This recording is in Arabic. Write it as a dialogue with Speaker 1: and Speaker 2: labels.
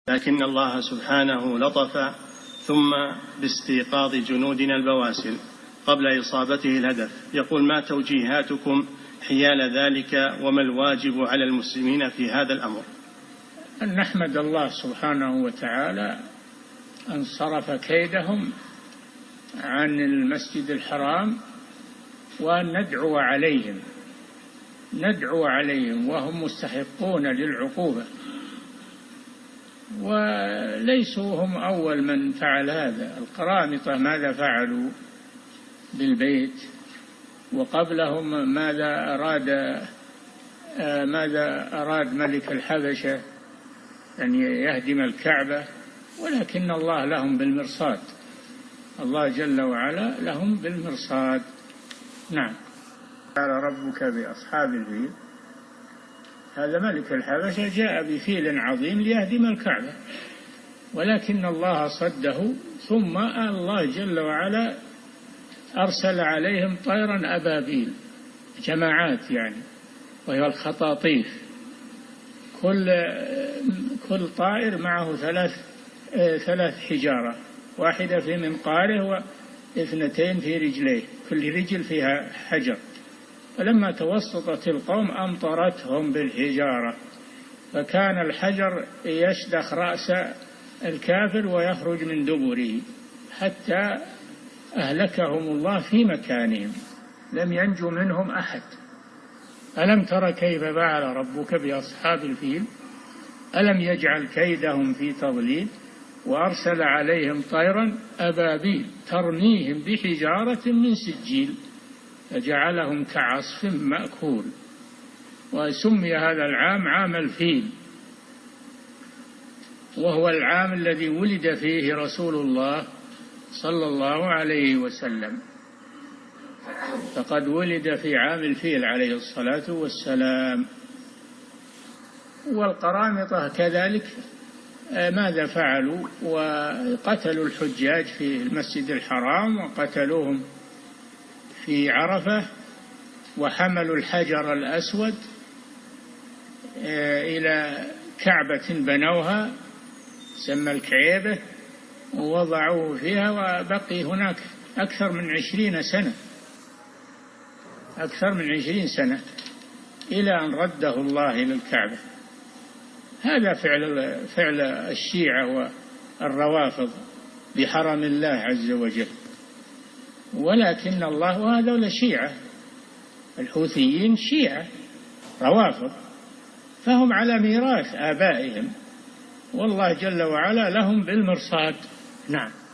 Speaker 1: لكن الله سبحانه لطف ثم باستيقاظ جنودنا البواسل قبل إصابته الهدف. يقول: ما توجيهاتكم حيال ذلك وما الواجب على المسلمين في هذا الأمر؟
Speaker 2: أن نحمد الله سبحانه وتعالى أن صرف كيدهم عن المسجد الحرام، وأن ندعو عليهم وهم مستحقون للعقوبة، وليسوا هم أول من فعل هذا. القرامطة ماذا فعلوا بالبيت، وقبلهم ماذا أراد ملك الحبشة أن يهدم الكعبة، ولكن الله لهم بالمرصاد، الله جل وعلا لهم بالمرصاد. نعم. قال ربك بأصحاب الفيل، هذا ملك الحبشة جاء بفيل عظيم ليهدم الكعبة، ولكن الله صده، ثم الله جل وعلا أرسل عليهم طيرا أبابيل، جماعات يعني، وهي الخطاطيف، كل طائر معه ثلاث حجارة، واحدة في منقاره واثنتين في رجليه، كل رجل فيها حجر. فلما توسطت القوم أمطرتهم بالحجارة، فكان الحجر يشدخ رأس الكافر ويخرج من دبره، حتى أهلكهم الله في مكانهم، لم ينجو منهم أحد. ألم تر كيف فعل ربك بأصحاب الفيل ألم يجعل كيدهم في تضليل وأرسل عليهم طيرا أبابيل ترميهم بحجارة من سجيل فجعلهم كعصف مأكول. وسمي هذا العام عام الفيل، وهو العام الذي ولد فيه رسول الله صلى الله عليه وسلم، فقد ولد في عام الفيل عليه الصلاة والسلام. والقرامطة كذلك ماذا فعلوا؟ وقتلوا الحجاج في المسجد الحرام، وقتلوهم في عرفة، وحملوا الحجر الأسود إلى كعبة بنوها سمى الكعيبة، ووضعوه فيها، وبقي هناك أكثر من 20 سنة إلى أن رده الله إلى الكعبة. هذا فعل الشيعة والروافض بحرم الله عز وجل. ولكن الله، وهذول شيعة، الحوثيين شيعة روافض، فهم على ميراث آبائهم، والله جل وعلا لهم بالمرصاد. نعم.